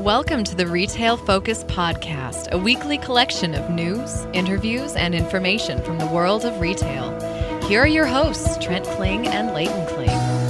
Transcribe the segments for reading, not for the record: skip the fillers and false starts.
Welcome to the Retail Focus Podcast, a weekly collection of news, interviews, and information from the world of retail. Here are your hosts, Trent Kling and Leighton Kling.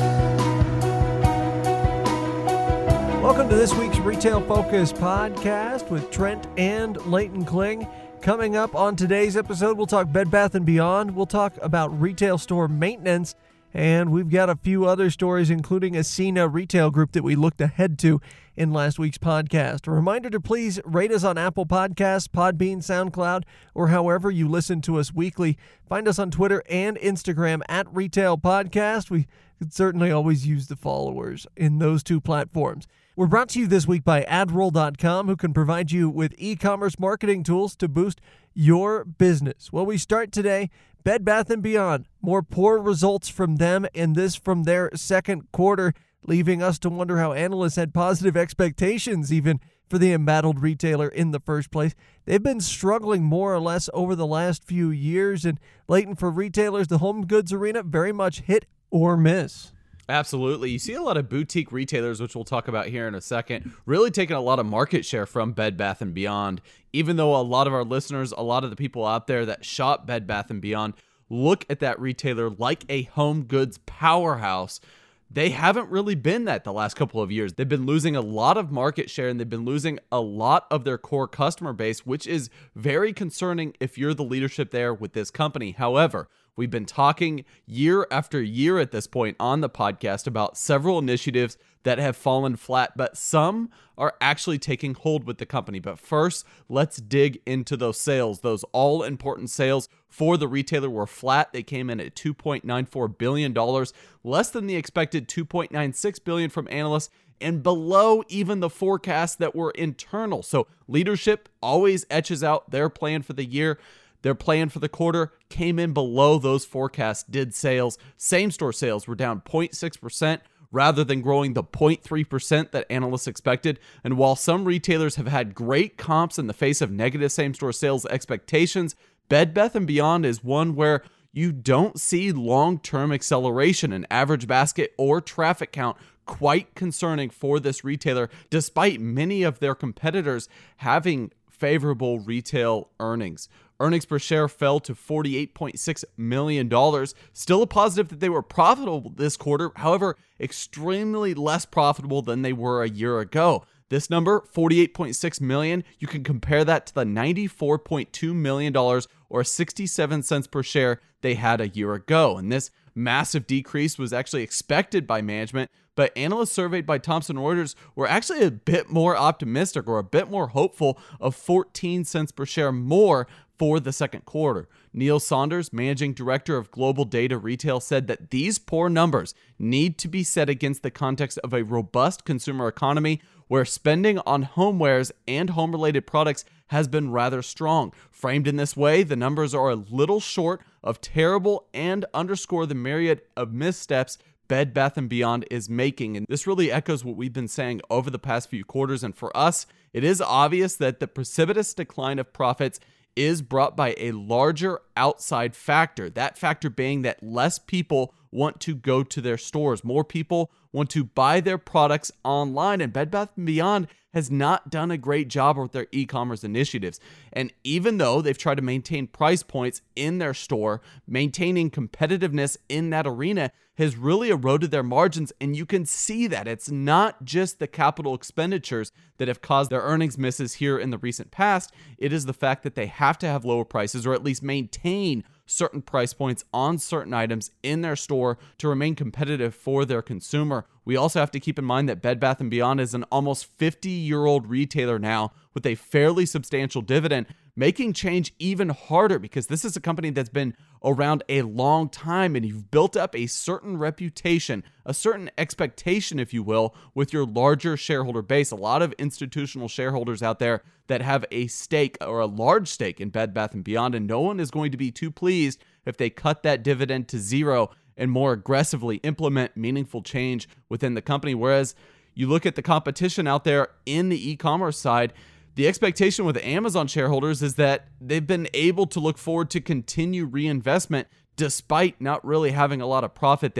Welcome to this week's Retail Focus Podcast with Trent and Leighton Kling. Coming up on today's episode, we'll talk Bed Bath & Beyond, we'll talk about retail store maintenance, and we've got a few other stories, including Ascena Retail Group that we looked ahead to in last week's podcast. A reminder to please rate us on Apple Podcasts, Podbean, SoundCloud, or however you listen to us weekly. Find us on Twitter and Instagram at Retail Podcast. We could certainly always use the followers in those two platforms. We're brought to you this week by AdRoll.com, who can provide you with e-commerce marketing tools to boost your business. Well, we start today, Bed Bath & Beyond. More poor results from them, and this from their second quarter, leaving us to wonder how analysts had positive expectations even for the embattled retailer in the first place. They've been struggling more or less over the last few years, and Leighton, for retailers, the home goods arena very much hit or miss. Absolutely. You see a lot of boutique retailers, which we'll talk about here in a second, really taking a lot of market share from Bed Bath & Beyond. Even though a lot of our listeners, a lot of the people out there that shop Bed Bath & Beyond look at that retailer like a home goods powerhouse, they haven't really been that the last couple of years. They've been losing a lot of market share, and they've been losing a lot of their core customer base, which is very concerning if you're the leadership there with this company. However, we've been talking year after year at this point on the podcast about several initiatives that have fallen flat, but some are actually taking hold with the company. But first, let's dig into those sales. Those all-important sales for the retailer were flat. They came in at $2.94 billion, less than the expected $2.96 billion from analysts, and below even the forecasts that were internal. So leadership always etches out their plan for the year. Their plan for the quarter came in below those forecasts. Did sales. Same-store sales were down 0.6%. rather than growing the 0.3% that analysts expected. And while some retailers have had great comps in the face of negative same-store sales expectations, Bed Bath & Beyond is one where you don't see long-term acceleration in average basket or traffic count. Quite concerning for this retailer, despite many of their competitors having favorable retail earnings. Earnings per share fell to $48.6 million. Still a positive that they were profitable this quarter, however, extremely less profitable than they were a year ago. This number, $48.6 million, you can compare that to the $94.2 million or 67 cents per share they had a year ago. And this massive decrease was actually expected by management, but analysts surveyed by Thomson Reuters were actually a bit more optimistic or a bit more hopeful of 14 cents per share more for the second quarter. Neil Saunders, managing director of Global Data Retail, said that these poor numbers need to be set against the context of a robust consumer economy where spending on homewares and home-related products has been rather strong. Framed in this way, the numbers are a little short of terrible and underscore the myriad of missteps Bed Bath & Beyond is making. And this really echoes what we've been saying over the past few quarters. And for us, it is obvious that the precipitous decline of profits is brought by a larger outside factor. That factor being that less people want to go to their stores. More people want to buy their products online, and Bed Bath & Beyond has not done a great job with their e-commerce initiatives. And even though they've tried to maintain price points in their store, maintaining competitiveness in that arena has really eroded their margins, and you can see that. It's not just the capital expenditures that have caused their earnings misses here in the recent past. It is the fact that they have to have lower prices or at least maintain certain price points on certain items in their store to remain competitive for their consumer. We also have to keep in mind that Bed Bath & Beyond is an almost 50-year-old retailer now with a fairly substantial dividend, making change even harder because this is a company that's been around a long time, and you've built up a certain reputation, a certain expectation, if you will, with your larger shareholder base. A lot of institutional shareholders out there that have a stake or a large stake in Bed Bath & Beyond, and no one is going to be too pleased if they cut that dividend to zero and more aggressively implement meaningful change within the company. Whereas you look at the competition out there in the e-commerce side, the expectation with Amazon shareholders is that they've been able to look forward to continue reinvestment despite not really having a lot of profit there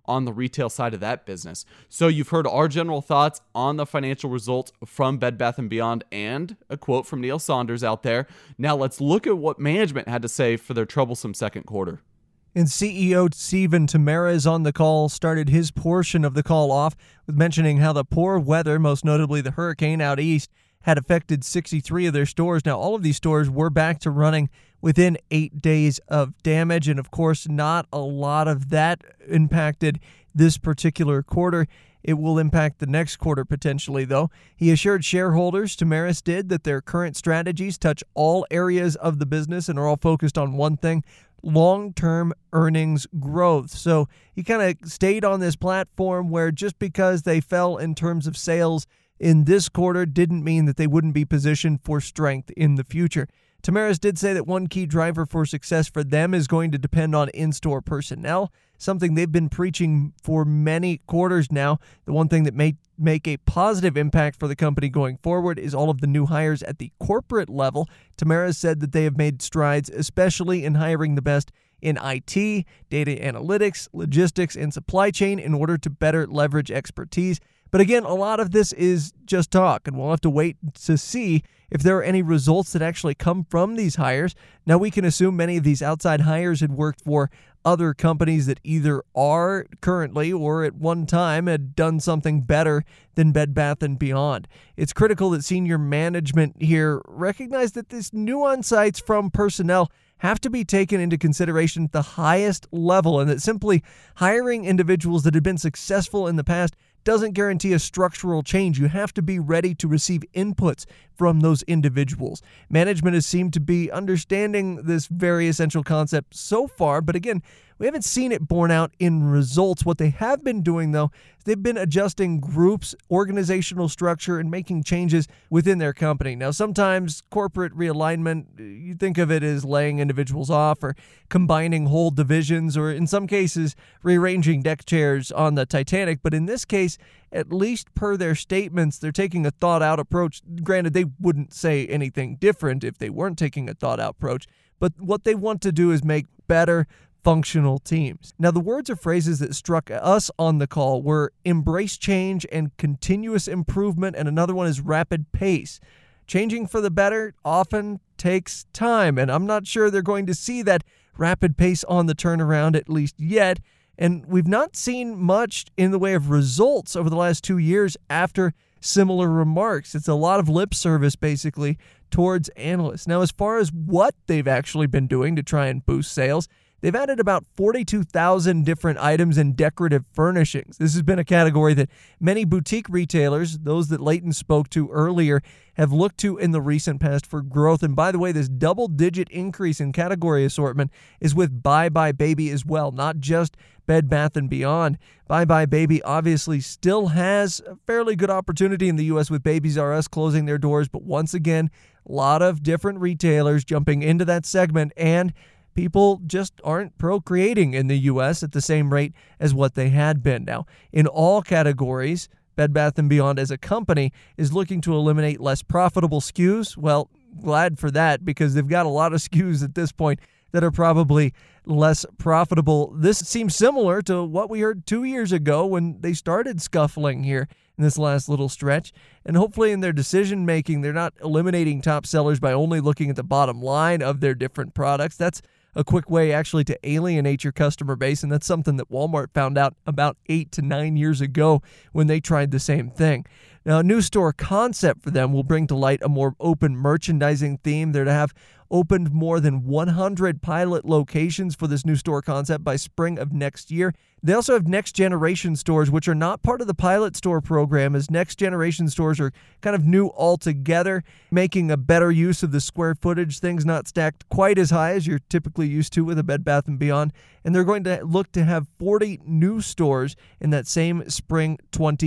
on the retail side of that business. So you've heard our general thoughts on the financial results from Bed Bath & Beyond and a quote from Neil Saunders out there. Now let's look at what management had to say for their troublesome second quarter. And CEO Stephen Tamaras on the call started his portion of the call off with mentioning how the poor weather, most notably the hurricane out east, had affected 63 of their stores. Now, all of these stores were back to running within 8 days of damage. And of course, not a lot of that impacted this particular quarter. It will impact the next quarter potentially, though. He assured shareholders, Tamaras did, that their current strategies touch all areas of the business and are all focused on one thing: long-term earnings growth. So he kind of stayed on this platform where just because they fell in terms of sales in this quarter didn't mean that they wouldn't be positioned for strength in the future. Tamaras did say that one key driver for success for them is going to depend on in-store personnel, something they've been preaching for many quarters now. The one thing that may make a positive impact for the company going forward is all of the new hires at the corporate level. Tamaras said that they have made strides, especially in hiring the best in IT, data analytics, logistics, and supply chain in order to better leverage expertise. But again, a lot of this is just talk, and we'll have to wait to see if there are any results that actually come from these hires. Now, we can assume many of these outside hires had worked for other companies that either are currently or at one time had done something better than Bed Bath & Beyond. It's critical that senior management here recognize that these new insights from personnel have to be taken into consideration at the highest level, and that simply hiring individuals that have been successful in the past doesn't guarantee a structural change. You have to be ready to receive inputs from those individuals. Management has seemed to be understanding this very essential concept so far, but again, we haven't seen it borne out in results. What they have been doing, though, is they've been adjusting groups, organizational structure, and making changes within their company. Now, sometimes corporate realignment, you think of it as laying individuals off or combining whole divisions, or in some cases, rearranging deck chairs on the Titanic. But in this case, at least per their statements, they're taking a thought-out approach. Granted, they wouldn't say anything different if they weren't taking a thought-out approach. But what they want to do is make better functional teams. Now, the words or phrases that struck us on the call were embrace change and continuous improvement, and another one is rapid pace. Changing for the better often takes time, and I'm not sure they're going to see that rapid pace on the turnaround, at least yet. And we've not seen much in the way of results over the last 2 years after similar remarks. It's a lot of lip service, basically, towards analysts. Now, as far as what they've actually been doing to try and boost sales, they've added about 42,000 different items in decorative furnishings. This has been a category that many boutique retailers, those that Leighton spoke to earlier, have looked to in the recent past for growth. And by the way, this double-digit increase in category assortment is with buybuy BABY as well, not just Bed Bath & Beyond. buybuy BABY obviously still has a fairly good opportunity in the U.S. with Babies R Us closing their doors, but once again, a lot of different retailers jumping into that segment, and people just aren't procreating in the U.S. at the same rate as what they had been. Now, in all categories, Bed Bath & Beyond as a company is looking to eliminate less profitable SKUs. Well, glad for that, because they've got a lot of SKUs at this point that are probably less profitable. This seems similar to what we heard 2 years ago when they started scuffling here in this last little stretch. And hopefully in their decision making, they're not eliminating top sellers by only looking at the bottom line of their different products. That's a quick way actually to alienate your customer base, and that's something that Walmart found out about 8 to 9 years ago when they tried the same thing. Now, a new store concept for them will bring to light a more open merchandising theme. They're to have opened more than 100 pilot locations for this new store concept by spring of next year. They also have next generation stores, which are not part of the pilot store program, as next generation stores are kind of new altogether, making a better use of the square footage, things not stacked quite as high as you're typically used to with a Bed Bath & Beyond. And they're going to look to have 40 new stores in that same spring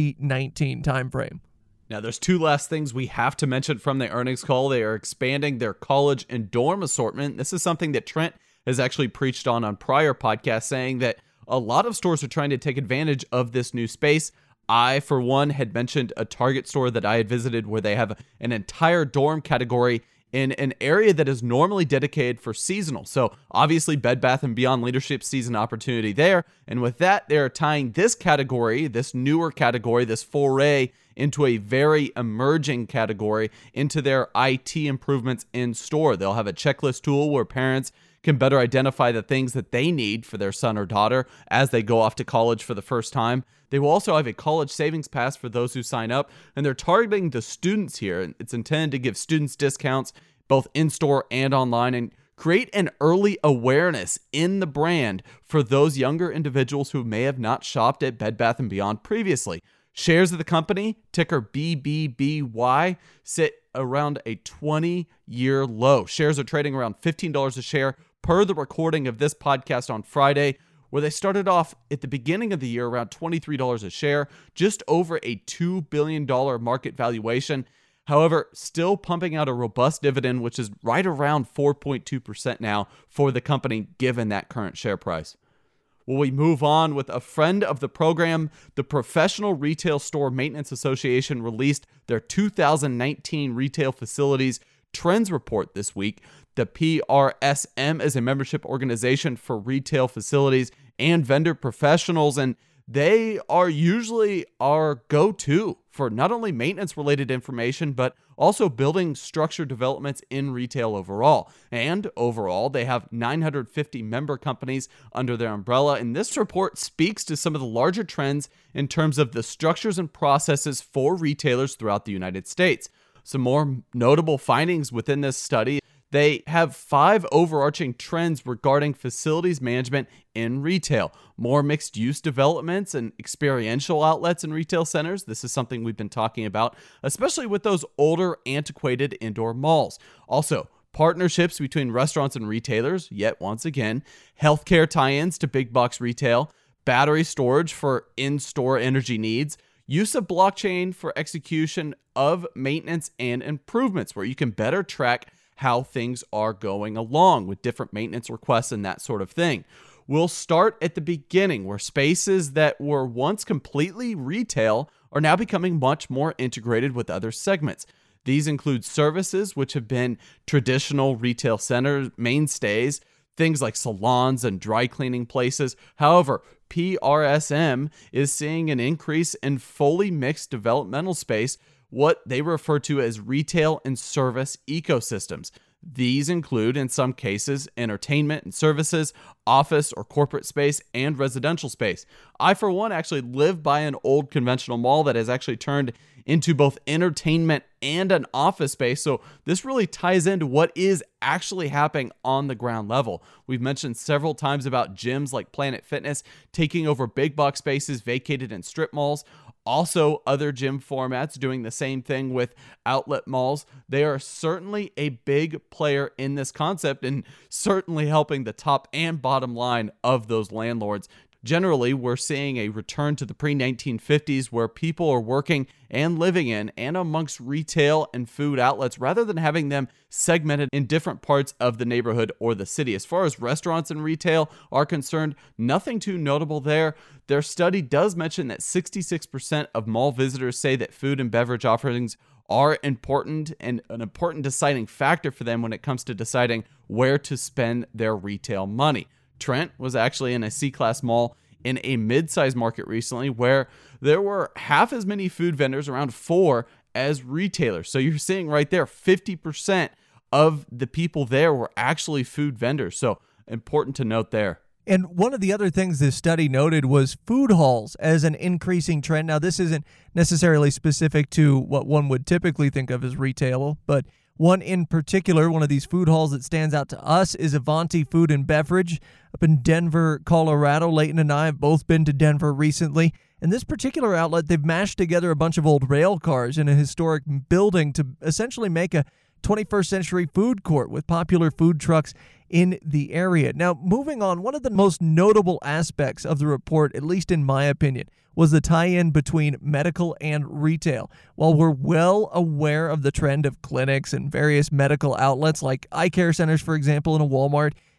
2019 timeframe. Now, there's two last things we have to mention from the earnings call. They are expanding their college and dorm assortment. This is something that Trent has actually preached on prior podcasts, saying that a lot of stores are trying to take advantage of this new space. I, for one, had mentioned a Target store that I had visited where they have an entire dorm category in an area that is normally dedicated for seasonal. So obviously Bed Bath & Beyond leadership sees an opportunity there. And with that, they're tying this category, this newer category, this foray into a very emerging category into their IT improvements in store. They'll have a checklist tool where parents can better identify the things that they need for their son or daughter as they go off to college for the first time. They will also have a college savings pass for those who sign up, and they're targeting the students here. It's intended to give students discounts both in-store and online and create an early awareness in the brand for those younger individuals who may have not shopped at Bed Bath & Beyond previously. Shares of the company, ticker BBBY, sit around a 20-year low. Shares are trading around $15 a share per the recording of this podcast on Friday, where they started off at the beginning of the year around $23 a share, just over a $2 billion market valuation. However, still pumping out a robust dividend, which is right around 4.2% now for the company, given that current share price. Well, we move on with a friend of the program. The Professional Retail Store Maintenance Association released their 2019 Retail Facilities Trends Report this week. The PRSM is a membership organization for retail facilities and vendor professionals, and they are usually our go-to for not only maintenance-related information, but also building structure developments in retail overall. And overall, they have 950 member companies under their umbrella, and this report speaks to some of the larger trends in terms of the structures and processes for retailers throughout the United States. Some more notable findings within this study: they have 5 overarching trends regarding facilities management in retail. More mixed-use developments and experiential outlets in retail centers. This is something we've been talking about, especially with those older, antiquated indoor malls. Also, partnerships between restaurants and retailers, yet once again, healthcare tie-ins to big box retail, battery storage for in-store energy needs, use of blockchain for execution of maintenance and improvements, where you can better track how things are going along with different maintenance requests and that sort of thing. We'll start at the beginning, where spaces that were once completely retail are now becoming much more integrated with other segments. These include services, which have been traditional retail center mainstays, things like salons and dry cleaning places. However, PRSM is seeing an increase in fully mixed developmental space, what they refer to as retail and service ecosystems. These include, in some cases, entertainment and services, office or corporate space, and residential space. I, for one, actually live by an old conventional mall that has actually turned into both entertainment and an office space, so this really ties into what is actually happening on the ground level. We've mentioned several times about gyms like Planet Fitness taking over big box spaces vacated in strip malls. Also, other gym formats doing the same thing with outlet malls. They are certainly a big player in this concept and certainly helping the top and bottom line of those landlords. Generally, we're seeing a return to the pre-1950s where people are working and living in and amongst retail and food outlets rather than having them segmented in different parts of the neighborhood or the city. As far as restaurants and retail are concerned, nothing too notable there. Their study does mention that 66% of mall visitors say that food and beverage offerings are important and an important deciding factor for them when it comes to deciding where to spend their retail money. Trent was actually in a C-class mall in a mid-sized market recently where there were half as many food vendors, around 4, as retailers. So you're seeing right there, 50% of the people there were actually food vendors. So important to note there. And one of the other things this study noted was food halls as an increasing trend. Now, this isn't necessarily specific to what one would typically think of as retail, but one in particular, one of these food halls that stands out to us is Avanti Food and Beverage up in Denver, Colorado. Leighton and I have both been to Denver recently. And this particular outlet, they've mashed together a bunch of old rail cars in a historic building to essentially make a 21st century food court with popular food trucks in the area. Now, moving on, one of the most notable aspects of the report, at least in my opinion, was the tie-in between medical and retail. While we're well aware of the trend of clinics and various medical outlets like eye care centers, for example, in a Walmart,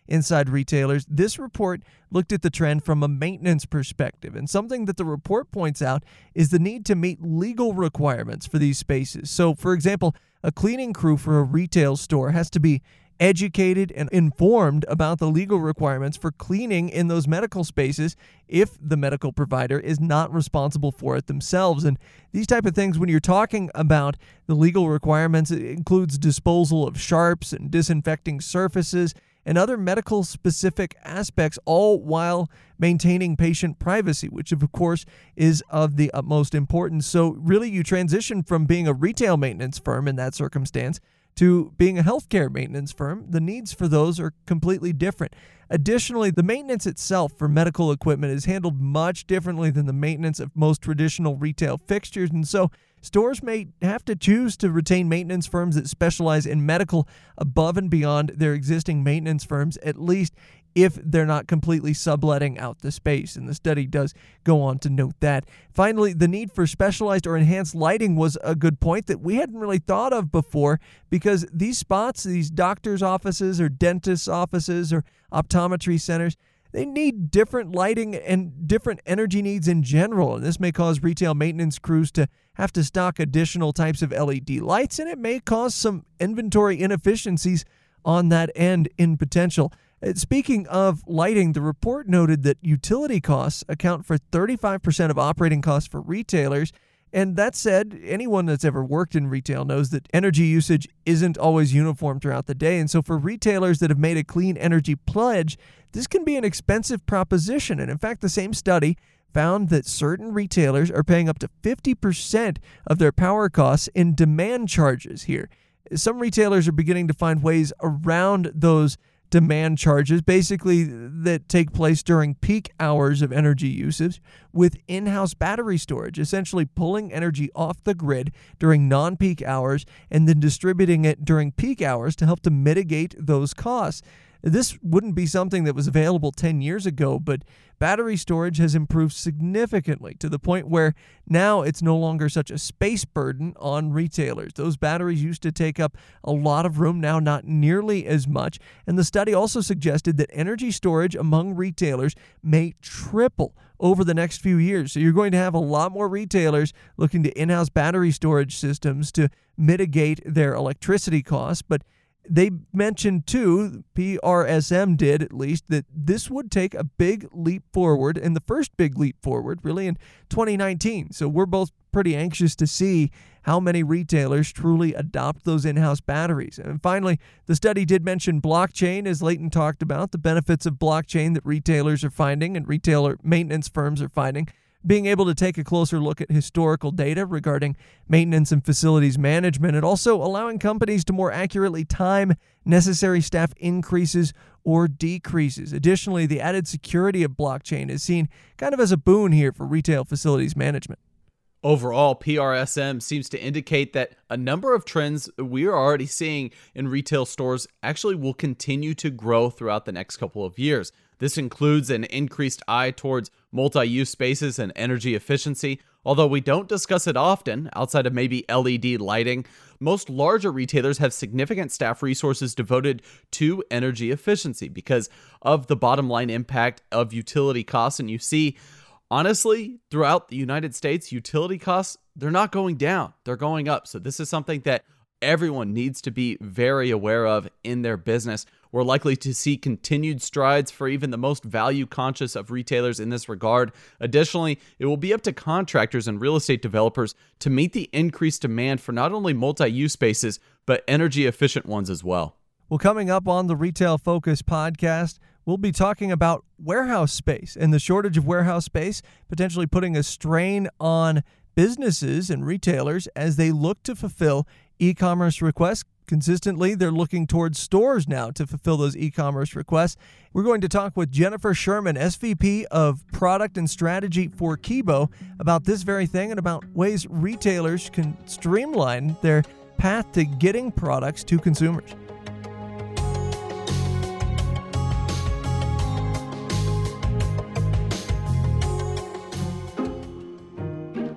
inside retailers. This report looked at the trend from a maintenance perspective, and something that the report points out is the need to meet legal requirements for these spaces. So, for example, a cleaning crew for a retail store has to be educated and informed about the legal requirements for cleaning in those medical spaces if the medical provider is not responsible for it themselves. And these type of things, when you're talking about the legal requirements, it includes disposal of sharps and disinfecting surfaces and other medical specific aspects, all while maintaining patient privacy, which of course is of the utmost importance. So really you transition from being a retail maintenance firm in that circumstance to being a healthcare maintenance firm. The needs for those are completely different. Additionally, the maintenance itself for medical equipment is handled much differently than the maintenance of most traditional retail fixtures, and so stores may have to choose to retain maintenance firms that specialize in medical above and beyond their existing maintenance firms, at least if they're not completely subletting out the space. And the study does go on to note that. Finally, the need for specialized or enhanced lighting was a good point that we hadn't really thought of before, because these spots, these doctors' offices or dentists' offices or optometry centers, they need different lighting and different energy needs in general, and this may cause retail maintenance crews to have to stock additional types of LED lights, and it may cause some inventory inefficiencies on that end in potential. Speaking of lighting, the report noted that utility costs account for 35% of operating costs for retailers. And that said, anyone that's ever worked in retail knows that energy usage isn't always uniform throughout the day. And so for retailers that have made a clean energy pledge, this can be an expensive proposition. And in fact, the same study found that certain retailers are paying up to 50% of their power costs in demand charges here. Some retailers are beginning to find ways around those demand charges, basically that take place during peak hours of energy usage, with in-house battery storage, essentially pulling energy off the grid during non-peak hours and then distributing it during peak hours to help to mitigate those costs. This wouldn't be something that was available 10 years ago, but battery storage has improved significantly to the point where now it's no longer such a space burden on retailers. Those batteries used to take up a lot of room, now not nearly as much. And the study also suggested that energy storage among retailers may triple over the next few years. So you're going to have a lot more retailers looking to in-house battery storage systems to mitigate their electricity costs. But they mentioned, too, PRSM did at least, that this would take a big leap forward, and the first big leap forward really in 2019. So we're both pretty anxious to see how many retailers truly adopt those in-house batteries. And finally, the study did mention blockchain, as Leighton talked about, the benefits of blockchain that retailers are finding and retailer maintenance firms are finding. Being able to take a closer look at historical data regarding maintenance and facilities management, and also allowing companies to more accurately time necessary staff increases or decreases. Additionally, the added security of blockchain is seen kind of as a boon here for retail facilities management. Overall, PRSM seems to indicate that a number of trends we are already seeing in retail stores actually will continue to grow throughout the next couple of years. This includes an increased eye towards multi-use spaces and energy efficiency. Although we don't discuss it often, outside of maybe LED lighting, most larger retailers have significant staff resources devoted to energy efficiency because of the bottom line impact of utility costs. And you see, honestly, throughout the United States, utility costs, they're not going down, they're going up. So this is something that everyone needs to be very aware of in their business. We're likely to see continued strides for even the most value conscious of retailers in this regard. Additionally, it will be up to contractors and real estate developers to meet the increased demand for not only multi-use spaces, but energy efficient ones as well. Well, coming up on the Retail Focus podcast, we'll be talking about warehouse space and the shortage of warehouse space, potentially putting a strain on businesses and retailers as they look to fulfill e-commerce requests. Consistently, they're looking towards stores now to fulfill those e-commerce requests. We're going to talk with Jennifer Sherman, SVP of Product and Strategy for Kibo, about this very thing and about ways retailers can streamline their path to getting products to consumers.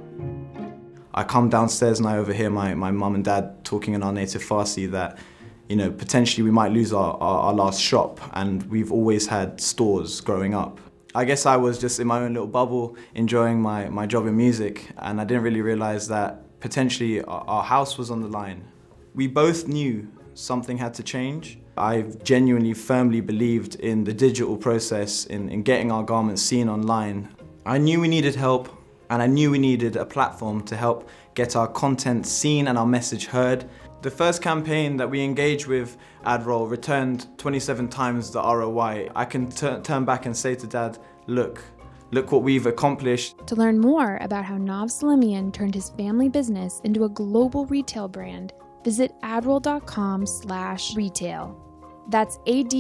I come downstairs and I overhear my mum and dad talking in our native Farsi that, potentially we might lose our last shop, and we've always had stores growing up. I guess I was just in my own little bubble enjoying my job in music, and I didn't really realize that potentially our house was on the line. We both knew something had to change. I genuinely firmly believed in the digital process, in getting our garments seen online. I knew we needed help, and I knew we needed a platform to help get our content seen and our message heard. The first campaign that we engaged with AdRoll returned 27 times the ROI. I can turn back and say to Dad, look what we've accomplished. To learn more about how Nav Salimian turned his family business into a global retail brand, visit adroll.com/retail. That's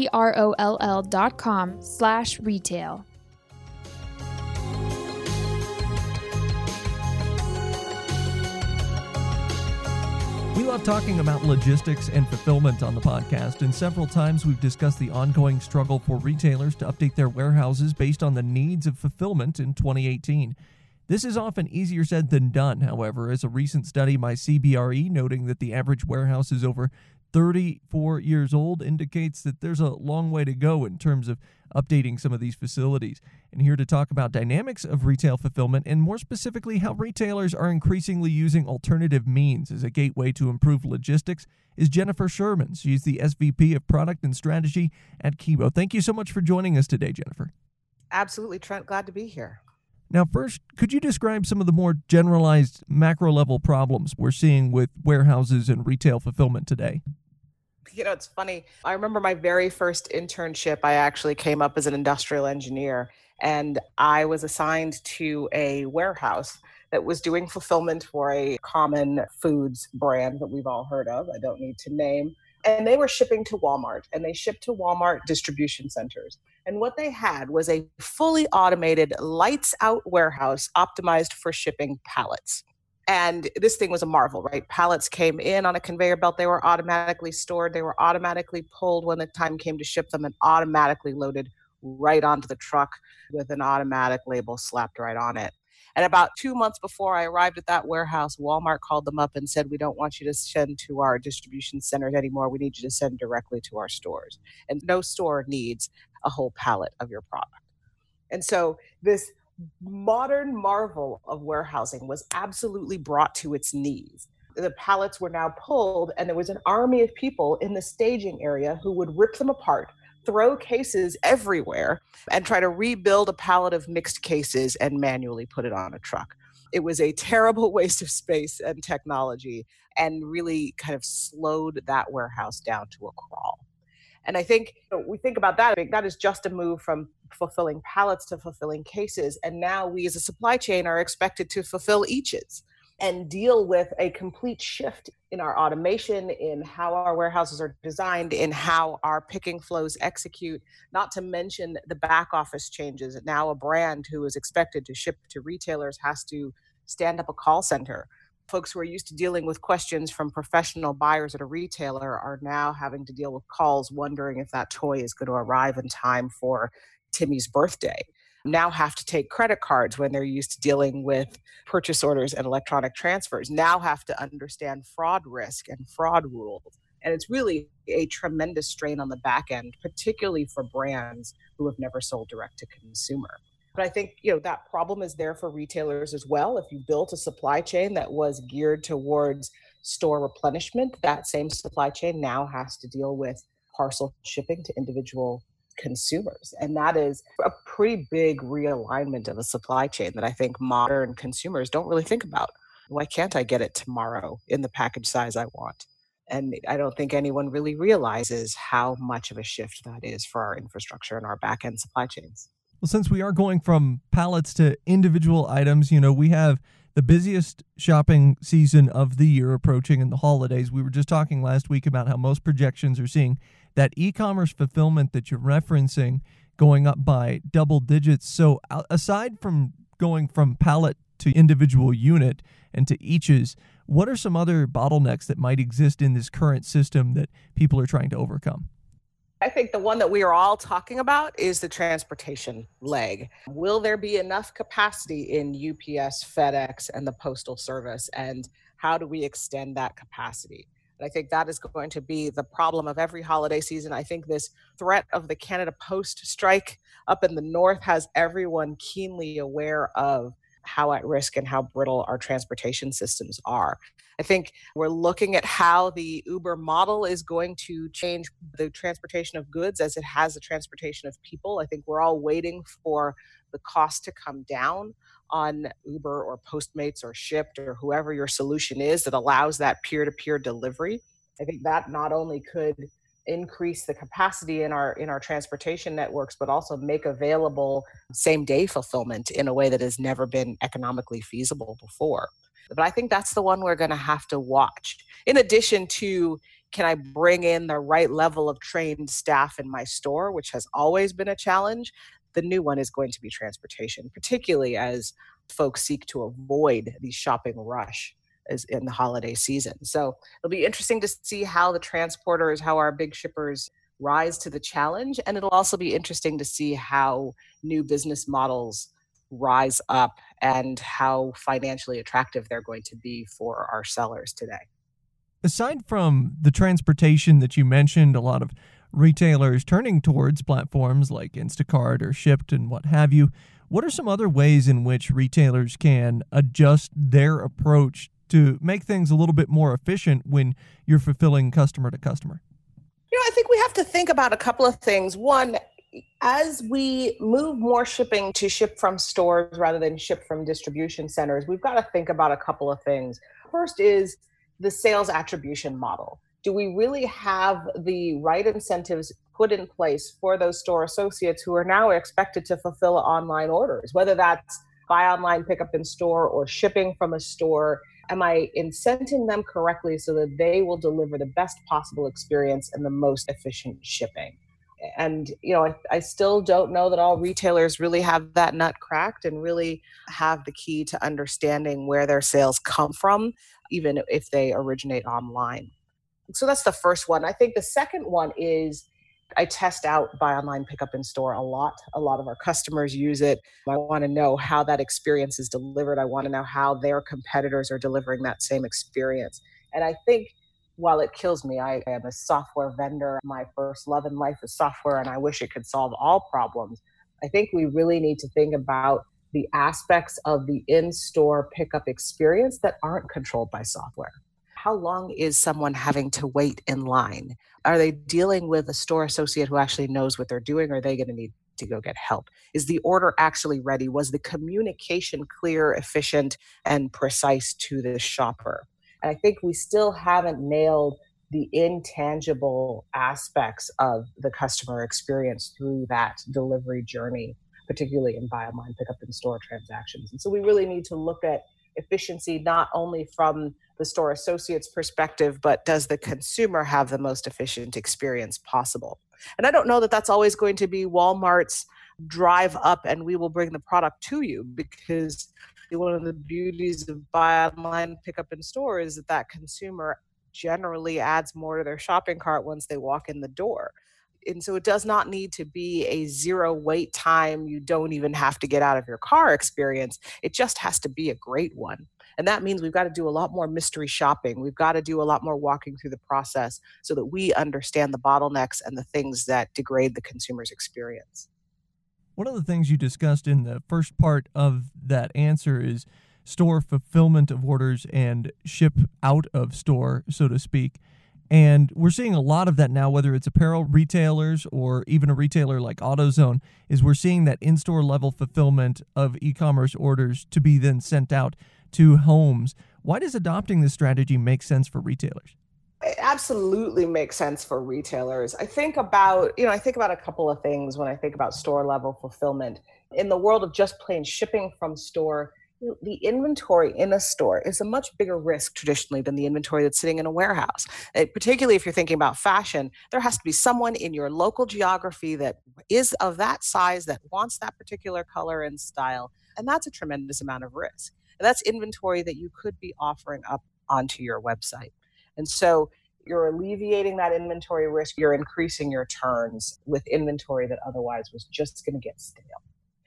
ADROLL.com/retail. We love talking about logistics and fulfillment on the podcast, and several times we've discussed the ongoing struggle for retailers to update their warehouses based on the needs of fulfillment in 2018. This is often easier said than done, however, as a recent study by CBRE noting that the average warehouse is over 34 years old indicates that there's a long way to go in terms of updating some of these facilities. And here to talk about dynamics of retail fulfillment and more specifically how retailers are increasingly using alternative means as a gateway to improve logistics is Jennifer Sherman. She's the SVP of Product and Strategy at Kibo. Thank you so much for joining us today, Jennifer. Absolutely, Trent. Glad to be here. Now, first, could you describe some of the more generalized macro-level problems we're seeing with warehouses and retail fulfillment today? It's funny. I remember my very first internship, I actually came up as an industrial engineer, and I was assigned to a warehouse that was doing fulfillment for a common foods brand that we've all heard of. I don't need to name. And they were shipping to Walmart, and they shipped to Walmart distribution centers. And what they had was a fully automated lights out warehouse optimized for shipping pallets. And this thing was a marvel, right? Pallets came in on a conveyor belt. They were automatically stored. They were automatically pulled when the time came to ship them and automatically loaded right onto the truck with an automatic label slapped right on it. And about 2 months before I arrived at that warehouse, Walmart called them up and said, we don't want you to send to our distribution centers anymore. We need you to send directly to our stores. And no store needs a whole pallet of your product. And so this modern marvel of warehousing was absolutely brought to its knees. The pallets were now pulled, and there was an army of people in the staging area who would rip them apart, throw cases everywhere, and try to rebuild a pallet of mixed cases and manually put it on a truck. It was a terrible waste of space and technology, and really kind of slowed that warehouse down to a crawl. And I think we think about that, I think that is just a move from fulfilling pallets to fulfilling cases. And now we as a supply chain are expected to fulfill eaches and deal with a complete shift in our automation, in how our warehouses are designed, in how our picking flows execute, not to mention the back office changes. Now a brand who is expected to ship to retailers has to stand up a call center. Folks who are used to dealing with questions from professional buyers at a retailer are now having to deal with calls wondering if that toy is going to arrive in time for Timmy's birthday. Now have to take credit cards when they're used to dealing with purchase orders and electronic transfers. Now have to understand fraud risk and fraud rules. And it's really a tremendous strain on the back end, particularly for brands who have never sold direct to consumer. But I think, that problem is there for retailers as well. If you built a supply chain that was geared towards store replenishment, that same supply chain now has to deal with parcel shipping to individual consumers. And that is a pretty big realignment of a supply chain that I think modern consumers don't really think about. Why can't I get it tomorrow in the package size I want? And I don't think anyone really realizes how much of a shift that is for our infrastructure and our back-end supply chains. Well, since we are going from pallets to individual items, we have the busiest shopping season of the year approaching in the holidays. We were just talking last week about how most projections are seeing that e-commerce fulfillment that you're referencing going up by double digits. So aside from going from pallet to individual unit and to eaches, what are some other bottlenecks that might exist in this current system that people are trying to overcome? I think the one that we are all talking about is the transportation leg. Will there be enough capacity in UPS, FedEx, and the Postal Service? And how do we extend that capacity? And I think that is going to be the problem of every holiday season. I think this threat of the Canada Post strike up in the north has everyone keenly aware of how at risk and how brittle our transportation systems are. I think we're looking at how the Uber model is going to change the transportation of goods as it has the transportation of people. I think we're all waiting for the cost to come down on Uber or Postmates or Shipt or whoever your solution is that allows that peer-to-peer delivery. I think that not only could increase the capacity in our transportation networks, but also make available same day fulfillment in a way that has never been economically feasible before. But I think that's the one we're going to have to watch. In addition to, can I bring in the right level of trained staff in my store, which has always been a challenge? The new one is going to be transportation, particularly as folks seek to avoid the shopping rush as in the holiday season. So it'll be interesting to see how the transporters, how our big shippers rise to the challenge. And it'll also be interesting to see how new business models rise up and how financially attractive they're going to be for our sellers today. Aside from the transportation that you mentioned, a lot of retailers turning towards platforms like Instacart or Shipt and what have you, what are some other ways in which retailers can adjust their approach to make things a little bit more efficient when you're fulfilling customer to customer? I think we have to think about a couple of things. One, as we move more shipping to ship from stores rather than ship from distribution centers, we've got to think about a couple of things. First is the sales attribution model. Do we really have the right incentives put in place for those store associates who are now expected to fulfill online orders, whether that's buy online, pick up in store, or shipping from a store? Am I incenting them correctly so that they will deliver the best possible experience and the most efficient shipping? And, I still don't know that all retailers really have that nut cracked and really have the key to understanding where their sales come from, even if they originate online. So that's the first one. I think the second one is I test out buy online, pick up in store a lot. A lot of our customers use it. I want to know how that experience is delivered. I want to know how their competitors are delivering that same experience. And I think while it kills me, I am a software vendor. My first love in life is software, and I wish it could solve all problems. I think we really need to think about the aspects of the in-store pickup experience that aren't controlled by software. How long is someone having to wait in line? Are they dealing with a store associate who actually knows what they're doing? Or are they going to need to go get help? Is the order actually ready? Was the communication clear, efficient, and precise to the shopper? And I think we still haven't nailed the intangible aspects of the customer experience through that delivery journey, particularly in buy online, pick up in store transactions. And so we really need to look at efficiency not only from the store associate's perspective, but does the consumer have the most efficient experience possible? And I don't know that that's always going to be Walmart's drive up and we will bring the product to you, because one of the beauties of buy online, pick up in store is that consumer generally adds more to their shopping cart once they walk in the door. And so it does not need to be a zero wait time, you don't even have to get out of your car experience. It just has to be a great one. And that means we've got to do a lot more mystery shopping. We've got to do a lot more walking through the process so that we understand the bottlenecks and the things that degrade the consumer's experience. One of the things you discussed in the first part of that answer is store fulfillment of orders and ship out of store, so to speak. And we're seeing a lot of that now, whether it's apparel retailers or even a retailer like AutoZone, is we're seeing that in-store level fulfillment of e-commerce orders to be then sent out to homes. Why does adopting this strategy make sense for retailers? It absolutely makes sense for retailers. I think about a couple of things when I think about store level fulfillment. In the world of just plain shipping from store, the inventory in a store is a much bigger risk traditionally than the inventory that's sitting in a warehouse. Particularly if you're thinking about fashion, there has to be someone in your local geography that is of that size, that wants that particular color and style. And that's a tremendous amount of risk. And that's inventory that you could be offering up onto your website. And so you're alleviating that inventory risk. You're increasing your turns with inventory that otherwise was just going to get stale.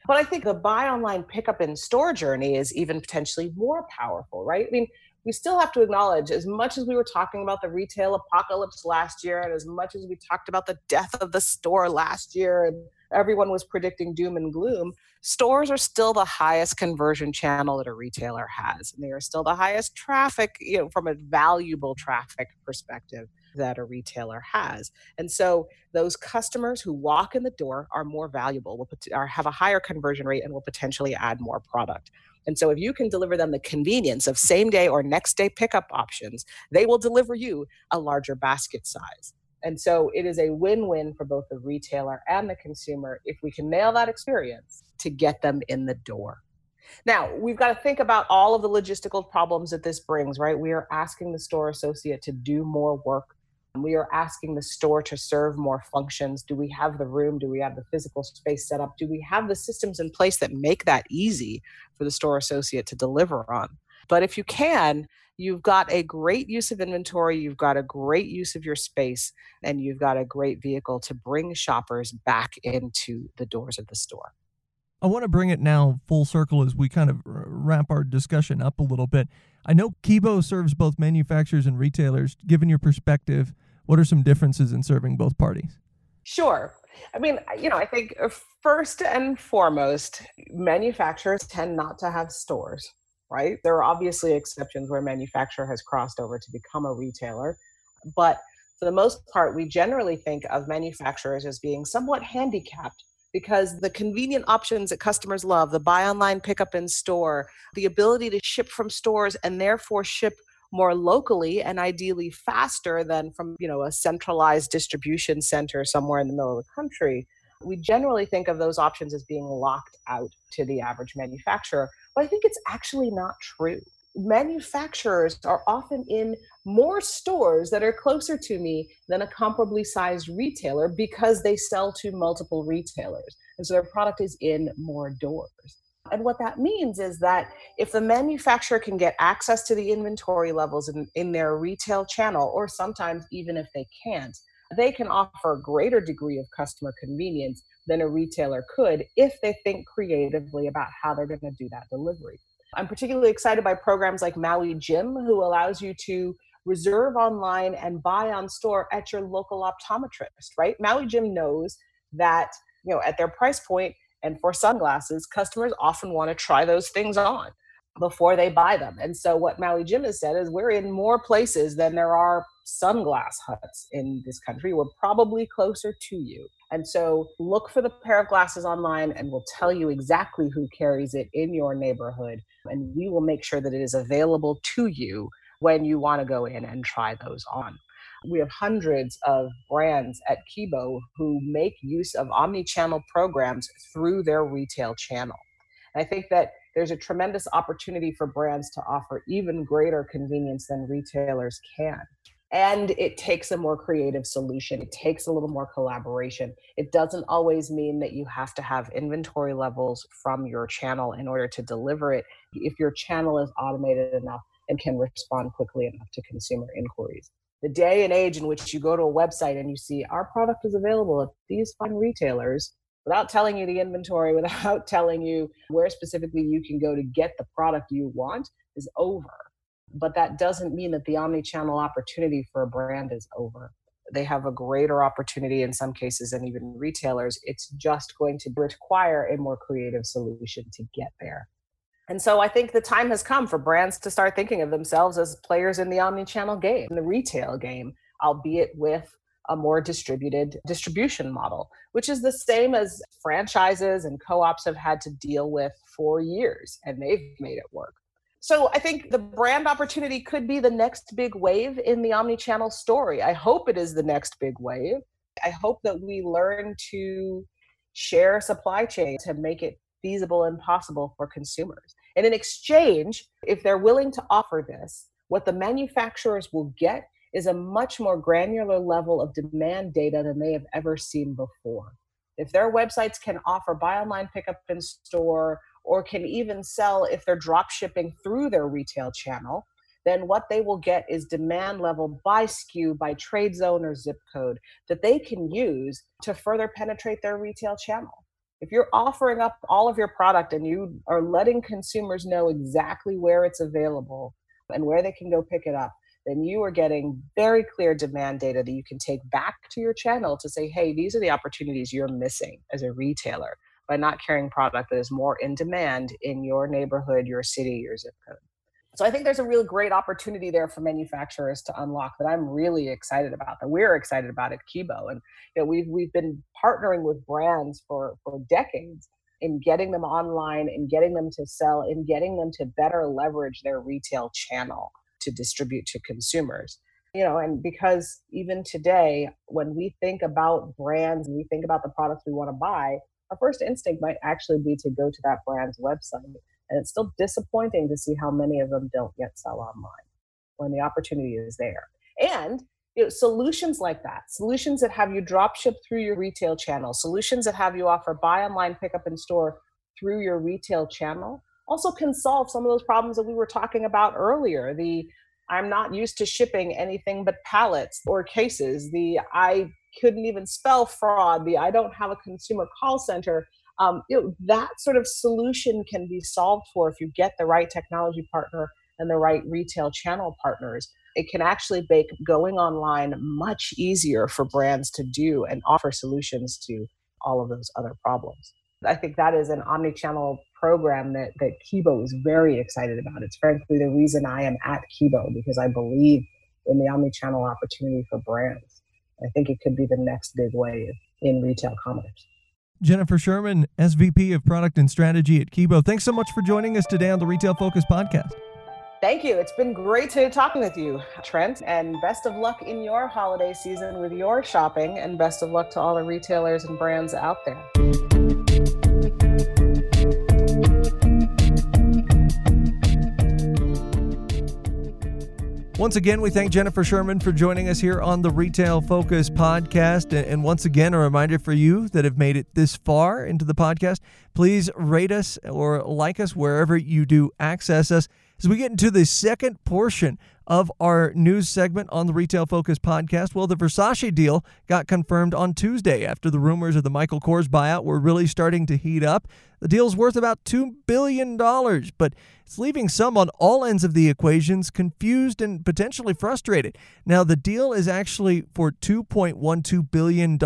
But I think the buy online, pick up in store journey is even potentially more powerful, right? I mean, we still have to acknowledge, as much as we were talking about the retail apocalypse last year, and as much as we talked about the death of the store last year, and everyone was predicting doom and gloom, stores are still the highest conversion channel that a retailer has. And they are still the highest traffic, from a valuable traffic perspective that a retailer has. And so those customers who walk in the door are more valuable, or have a higher conversion rate, and will potentially add more product. And so if you can deliver them the convenience of same day or next day pickup options, they will deliver you a larger basket size. And so it is a win-win for both the retailer and the consumer if we can nail that experience to get them in the door. Now, we've got to think about all of the logistical problems that this brings, right? We are asking the store associate to do more work. We are asking the store to serve more functions. Do we have the room? Do we have the physical space set up? Do we have the systems in place that make that easy for the store associate to deliver on? But if you can, you've got a great use of inventory, you've got a great use of your space, and you've got a great vehicle to bring shoppers back into the doors of the store. I want to bring it now full circle as we kind of wrap our discussion up a little bit. I know Kibo serves both manufacturers and retailers. Given your perspective, what are some differences in serving both parties? Sure. I mean, I think first and foremost, manufacturers tend not to have stores, right? There are obviously exceptions where manufacturer has crossed over to become a retailer. But for the most part, we generally think of manufacturers as being somewhat handicapped because the convenient options that customers love, the buy online, pick up in store, the ability to ship from stores and therefore ship more locally and ideally faster than from, a centralized distribution center somewhere in the middle of the country. We generally think of those options as being locked out to the average manufacturer, but I think it's actually not true. Manufacturers are often in more stores that are closer to me than a comparably sized retailer because they sell to multiple retailers. And so their product is in more doors. And what that means is that if the manufacturer can get access to the inventory levels in their retail channel, or sometimes even if they can't, they can offer a greater degree of customer convenience than a retailer could if they think creatively about how they're going to do that delivery. I'm particularly excited by programs like Maui Gym, who allows you to reserve online and buy on store at your local optometrist, right? Maui Gym knows that, at their price point, and for sunglasses, customers often want to try those things on before they buy them. And so what Maui Jim has said is we're in more places than there are sunglass huts in this country. We're probably closer to you. And so look for the pair of glasses online and we'll tell you exactly who carries it in your neighborhood. And we will make sure that it is available to you when you want to go in and try those on. We have hundreds of brands at Kibo who make use of omni-channel programs through their retail channel. And I think that there's a tremendous opportunity for brands to offer even greater convenience than retailers can. And it takes a more creative solution. It takes a little more collaboration. It doesn't always mean that you have to have inventory levels from your channel in order to deliver it if your channel is automated enough and can respond quickly enough to consumer inquiries. The day and age in which you go to a website and you see our product is available at these fine retailers without telling you the inventory, without telling you where specifically you can go to get the product you want is over. But that doesn't mean that the omni-channel opportunity for a brand is over. They have a greater opportunity in some cases than even retailers. It's just going to require a more creative solution to get there. And so I think the time has come for brands to start thinking of themselves as players in the omni-channel game, in the retail game, albeit with a more distributed distribution model, which is the same as franchises and co-ops have had to deal with for years, and they've made it work. So I think the brand opportunity could be the next big wave in the omni-channel story. I hope it is the next big wave. I hope that we learn to share supply chain to make it feasible and possible for consumers. And in exchange, if they're willing to offer this, what the manufacturers will get is a much more granular level of demand data than they have ever seen before. If their websites can offer buy online, pick up in store, or can even sell if they're drop shipping through their retail channel, then what they will get is demand level by SKU, by trade zone or zip code that they can use to further penetrate their retail channel. If you're offering up all of your product and you are letting consumers know exactly where it's available and where they can go pick it up, then you are getting very clear demand data that you can take back to your channel to say, hey, these are the opportunities you're missing as a retailer by not carrying product that is more in demand in your neighborhood, your city, your zip code. So I think there's a really great opportunity there for manufacturers to unlock that I'm really excited about, that we're excited about at Kibo. And we've been partnering with brands for decades in getting them online, in getting them to sell, in getting them to better leverage their retail channel to distribute to consumers. And because even today, when we think about brands and we think about the products we want to buy, our first instinct might actually be to go to that brand's website. And it's still disappointing to see how many of them don't yet sell online when the opportunity is there. And solutions like that, solutions that have you drop ship through your retail channel, solutions that have you offer buy online, pick up in store through your retail channel, also can solve some of those problems that we were talking about earlier. I'm not used to shipping anything but pallets or cases. I couldn't even spell fraud. I don't have a consumer call center. That sort of solution can be solved for if you get the right technology partner and the right retail channel partners. It can actually make going online much easier for brands to do and offer solutions to all of those other problems. I think that is an omni-channel program that Kibo is very excited about. It's frankly the reason I am at Kibo, because I believe in the omni-channel opportunity for brands. I think it could be the next big wave in retail commerce. Jennifer Sherman, SVP of Product and Strategy at Kibo. Thanks so much for joining us today on the Retail Focus podcast. Thank you. It's been great to talking with you, Trent, and best of luck in your holiday season with your shopping, and best of luck to all the retailers and brands out there. Once again, we thank Jennifer Sherman for joining us here on the Retail Focus podcast. And once again, a reminder for you that have made it this far into the podcast, please rate us or like us wherever you do access us. As we get into the second portion of our news segment on the Retail Focus podcast, well, the Versace deal got confirmed on Tuesday after the rumors of the Michael Kors buyout were really starting to heat up. The deal's worth about $2 billion, but it's leaving some on all ends of the equations confused and potentially frustrated. Now, the deal is actually for $2.12 billion.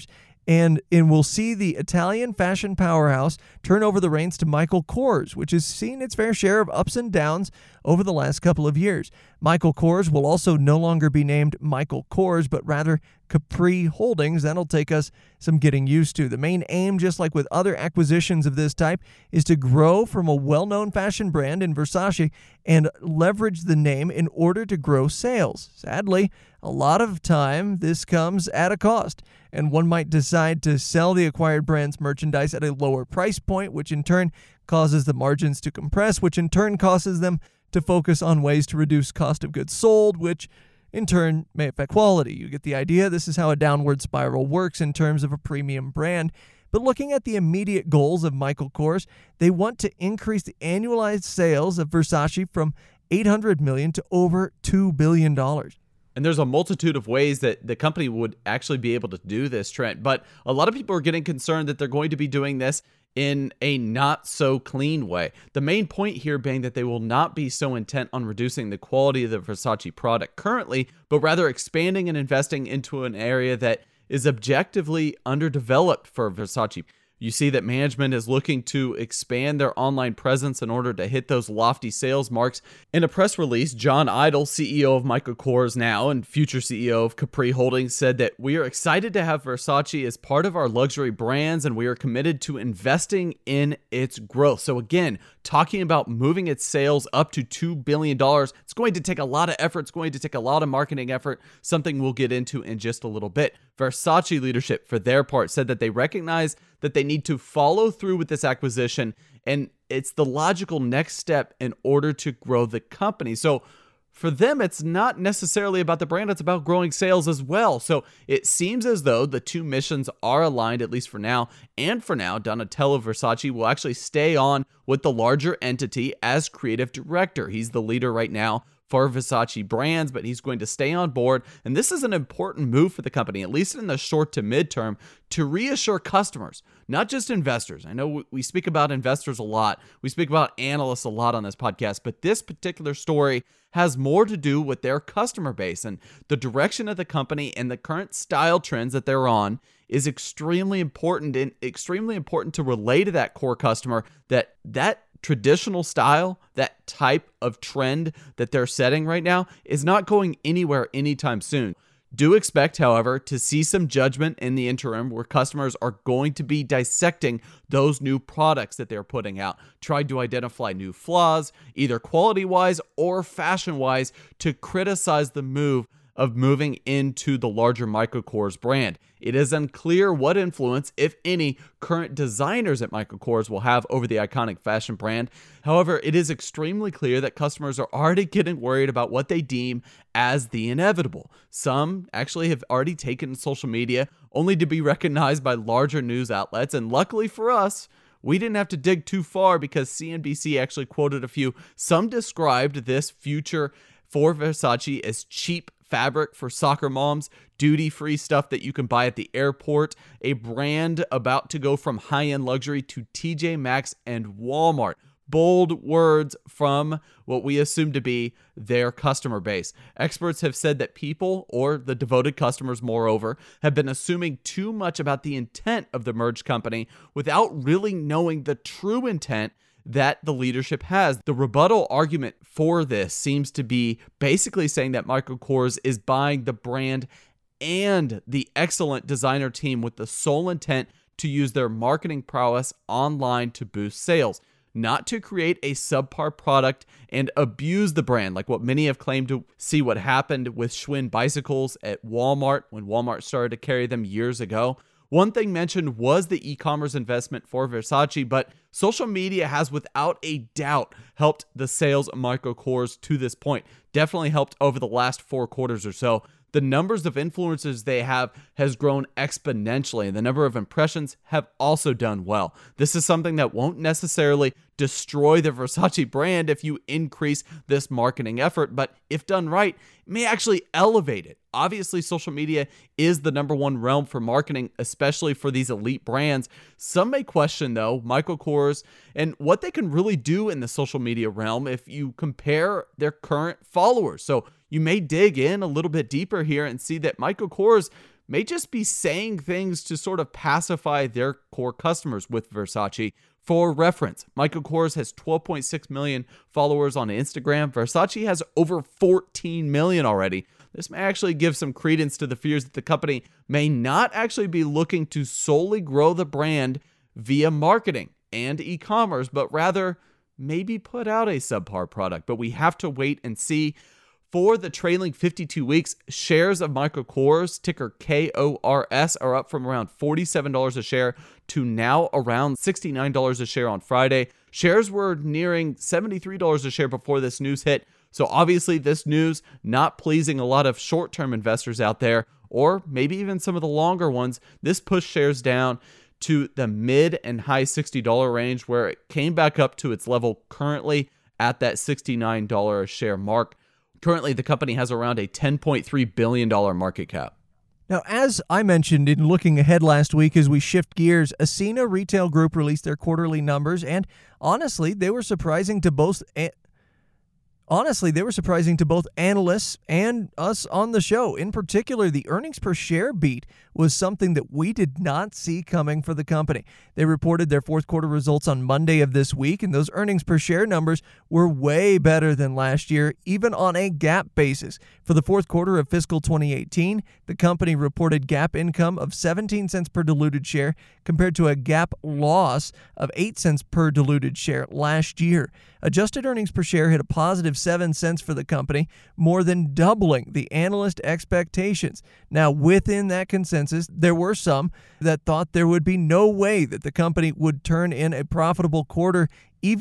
And we'll see the Italian fashion powerhouse turn over the reins to Michael Kors, which has seen its fair share of ups and downs over the last couple of years. Michael Kors will also no longer be named Michael Kors, but rather Capri Holdings. That'll take us some getting used to. The main aim, just like with other acquisitions of this type, is to grow from a well-known fashion brand in Versace and leverage the name in order to grow sales. Sadly, a lot of time this comes at a cost, and one might decide to sell the acquired brand's merchandise at a lower price point, which in turn causes the margins to compress, which in turn causes them to focus on ways to reduce cost of goods sold, which in turn may affect quality. You get the idea. This is how a downward spiral works in terms of a premium brand. But looking at the immediate goals of Michael Kors, they want to increase the annualized sales of Versace from $800 million to over $2 billion. And there's a multitude of ways that the company would actually be able to do this, Trent. But a lot of people are getting concerned that they're going to be doing this in a not so clean way. The main point here being that they will not be so intent on reducing the quality of the Versace product currently, but rather expanding and investing into an area that is objectively underdeveloped for Versace. You see that management is looking to expand their online presence in order to hit those lofty sales marks. In a press release, John Idol, CEO of Michael Kors now and future CEO of Capri Holdings, said that we are excited to have Versace as part of our luxury brands and we are committed to investing in its growth. So again, talking about moving its sales up to $2 billion, it's going to take a lot of effort. It's going to take a lot of marketing effort, something we'll get into in just a little bit. Versace leadership, for their part, said that they recognize that they need to follow through with this acquisition, and it's the logical next step in order to grow the company. So for them, it's not necessarily about the brand, it's about growing sales as well. So it seems as though the two missions are aligned, at least for now. And for now, Donatella Versace will actually stay on with the larger entity as creative director. He's the leader right now for Versace brands, but he's going to stay on board. And this is an important move for the company, at least in the short to midterm, to reassure customers, not just investors. I know we speak about investors a lot. We speak about analysts a lot on this podcast, but this particular story has more to do with their customer base, and the direction of the company and the current style trends that they're on is extremely important, and extremely important to relay to that core customer that traditional style, that type of trend that they're setting right now is not going anywhere anytime soon. Do expect, however, to see some judgment in the interim where customers are going to be dissecting those new products that they're putting out, trying to identify new flaws, either quality-wise or fashion-wise, to criticize the move of moving into the larger Michael Kors brand. It is unclear what influence, if any, current designers at Michael Kors will have over the iconic fashion brand. However, it is extremely clear that customers are already getting worried about what they deem as the inevitable. Some actually have already taken to social media only to be recognized by larger news outlets, and luckily for us, we didn't have to dig too far because CNBC actually quoted a few. Some described this future for Versace as cheap fabric for soccer moms, duty-free stuff that you can buy at the airport, a brand about to go from high-end luxury to TJ Maxx and Walmart. Bold words from what we assume to be their customer base. Experts have said that people, or the devoted customers moreover, have been assuming too much about the intent of the merged company without really knowing the true intent that the leadership has. The rebuttal argument for this seems to be basically saying that Michael Kors is buying the brand and the excellent designer team with the sole intent to use their marketing prowess online to boost sales, not to create a subpar product and abuse the brand, like what many have claimed to see what happened with Schwinn bicycles at Walmart when Walmart started to carry them years ago. One thing mentioned was the e-commerce investment for Versace, but social media has without a doubt helped the sales of Michael Kors to this point. Definitely helped over the last 4 quarters or so. The numbers of influencers they have has grown exponentially, and the number of impressions have also done well. This is something that won't necessarily destroy the Versace brand if you increase this marketing effort, but if done right, it may actually elevate it. Obviously, social media is the number one realm for marketing, especially for these elite brands. Some may question, though, Michael Kors and what they can really do in the social media realm if you compare their current followers. So you may dig in a little bit deeper here and see that Michael Kors may just be saying things to sort of pacify their core customers with Versace. For reference, Michael Kors has 12.6 million followers on Instagram. Versace has over 14 million already. This may actually give some credence to the fears that the company may not actually be looking to solely grow the brand via marketing and e-commerce, but rather maybe put out a subpar product. But we have to wait and see. For the trailing 52 weeks, shares of Michael Kors, ticker KORS, are up from around $47 a share to now around $69 a share on Friday. Shares were nearing $73 a share before this news hit. So obviously this news not pleasing a lot of short-term investors out there, or maybe even some of the longer ones. This pushed shares down to the mid and high $60 range, where it came back up to its level currently at that $69 a share mark. Currently, the company has around a $10.3 billion market cap. Now, as I mentioned in looking ahead last week as we shift gears, Ascena Retail Group released their quarterly numbers, and honestly, they were surprising to both analysts and us on the show. In particular, the earnings per share beat was something that we did not see coming for the company. They reported their fourth quarter results on Monday of this week, and those earnings per share numbers were way better than last year, even on a GAAP basis. For the fourth quarter of fiscal 2018, the company reported GAAP income of 17 cents per diluted share compared to a GAAP loss of 8 cents per diluted share last year. Adjusted earnings per share hit a positive 7 cents for the company, more than doubling the analyst expectations. Now, within that consensus, there were some that thought there would be no way that the company would turn in a profitable quarter, even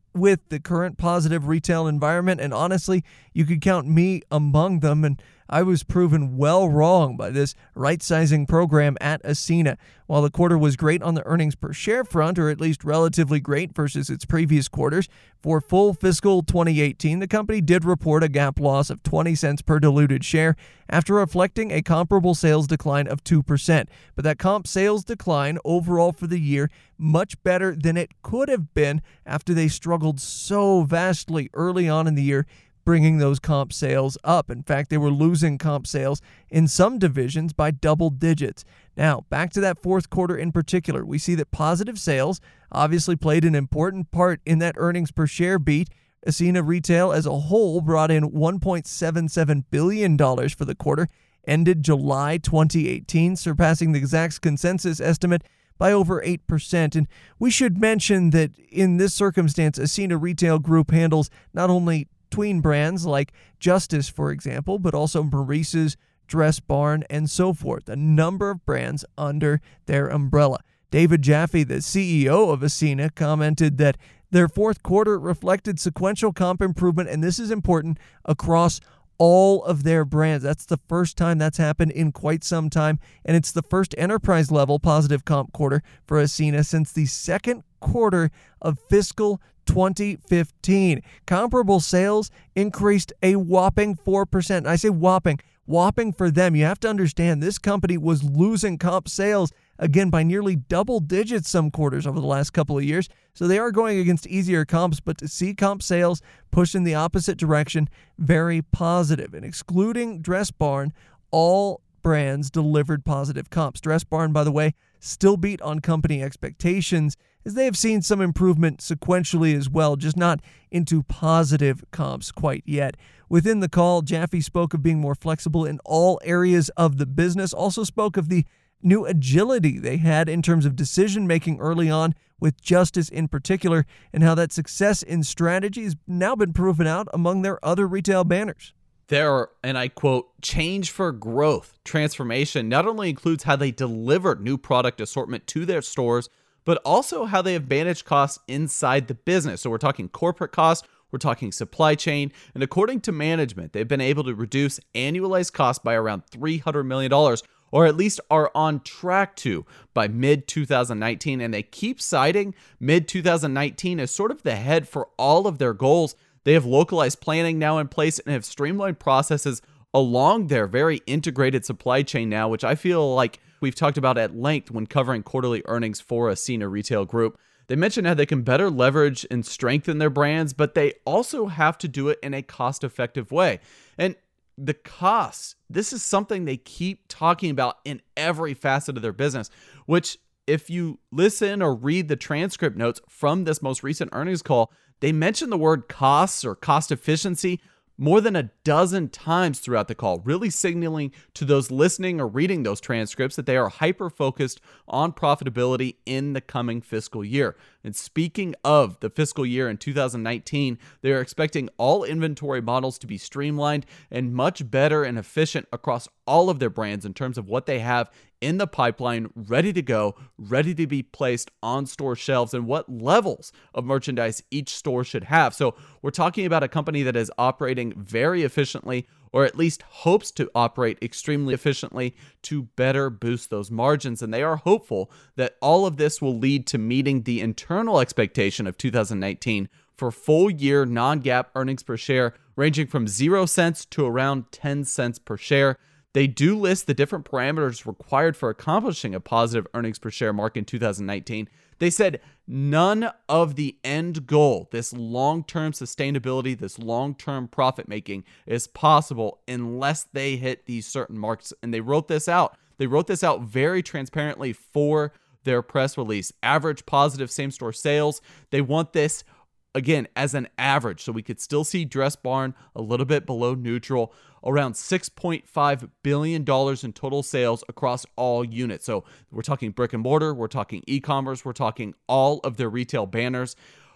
with the current positive retail environment, and honestly, you could count me among them, and I was proven well wrong by this right-sizing program at Ascena. While the quarter was great on the earnings per share front, or at least relatively great versus its previous quarters, for full fiscal 2018, the company did report a GAAP loss of 20 cents per diluted share after reflecting a comparable sales decline of 2%. But that comp sales decline overall for the year, much better than it could have been after they struggled so vastly early on in the year, bringing those comp sales up. In fact, they were losing comp sales in some divisions by double digits. Now, back to that fourth quarter in particular, we see that positive sales obviously played an important part in that earnings per share beat. Ascena Retail as a whole brought in $1.77 billion for the quarter, ended July 2018, surpassing the Zacks consensus estimate by over 8%. And we should mention that in this circumstance, Ascena Retail Group handles not only tween brands like Justice, for example, but also Maurice's, Dress Barn, and so forth, a number of brands under their umbrella. David Jaffe, the CEO of Ascena, commented that their fourth quarter reflected sequential comp improvement, and this is important, across all of their brands. That's the first time that's happened in quite some time, and it's the first enterprise-level positive comp quarter for Ascena since the second quarter of fiscal 2015. Comparable sales increased a whopping 4%. I say whopping for them. You have to understand this company was losing comp sales again by nearly double digits some quarters over the last couple of years. So they are going against easier comps, but to see comp sales push in the opposite direction, very positive. And excluding Dress Barn, all brands delivered positive comps. Dress Barn, by the way, still beat on company expectations, as they have seen some improvement sequentially as well, just not into positive comps quite yet. Within the call, Jaffe spoke of being more flexible in all areas of the business, also spoke of the new agility they had in terms of decision-making early on, with Justice in particular, and how that success in strategy has now been proven out among their other retail banners. Their, and I quote, change for growth transformation not only includes how they deliver new product assortment to their stores, but also how they have managed costs inside the business. So we're talking corporate costs, we're talking supply chain, and according to management, they've been able to reduce annualized costs by around $300 million, or at least are on track to by mid-2019, and they keep citing mid-2019 as sort of the head for all of their goals. They have localized planning now in place and have streamlined processes along their very integrated supply chain now, which I feel like we've talked about at length when covering quarterly earnings for Ascena Retail Group. They mentioned how they can better leverage and strengthen their brands, but they also have to do it in a cost-effective way. And the costs, this is something they keep talking about in every facet of their business, which if you listen or read the transcript notes from this most recent earnings call, they mention the word costs or cost efficiency more than a dozen times throughout the call, really signaling to those listening or reading those transcripts that they are hyper-focused on profitability in the coming fiscal year. And speaking of the fiscal year in 2019, they are expecting all inventory models to be streamlined and much better and efficient across all of their brands in terms of what they have in the pipeline, ready to go, ready to be placed on store shelves, and what levels of merchandise each store should have. So we're talking about a company that is operating very efficiently, or at least hopes to operate extremely efficiently to better boost those margins. And they are hopeful that all of this will lead to meeting the internal expectation of 2019 for full year non-GAAP earnings per share ranging from 0 cents to around 10 cents per share. They do list the different parameters required for accomplishing a positive earnings per share mark in 2019. They said none of the end goal, this long-term sustainability, this long-term profit making, is possible unless they hit these certain marks. And they wrote this out. They wrote this out very transparently for their press release. Average positive same-store sales. They want this, again, as an average, so we could still see Dress Barn a little bit below neutral. Around $6.5 billion in total sales across all units. So we're talking brick and mortar, we're talking e-commerce, we're talking all of their retail banners.